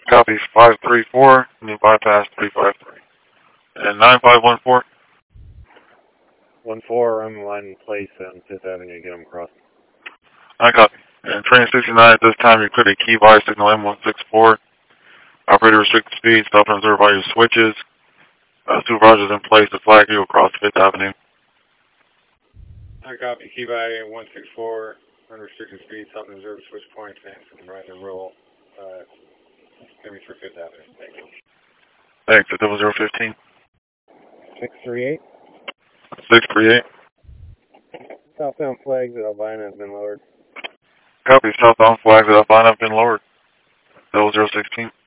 Copy 534, new bypass 353. And 9514. 1-4, I'm in line in place on 5th Avenue to get them across. I copy. And train 69, at this time, you cleared a key by signal M164. Operator restricted speed, stop and observe all your switches. Supervisor's in place to flag you across 5th Avenue. I copy. Key by 164, unrestricted speed, stop and observe switch points, and right to roll. Maybe through 5th Avenue. Thank you. Thanks, at 0015. 638. 638. Southbound flags at Albina have been lowered. Copy, southbound flags at Albina have been lowered. 0016.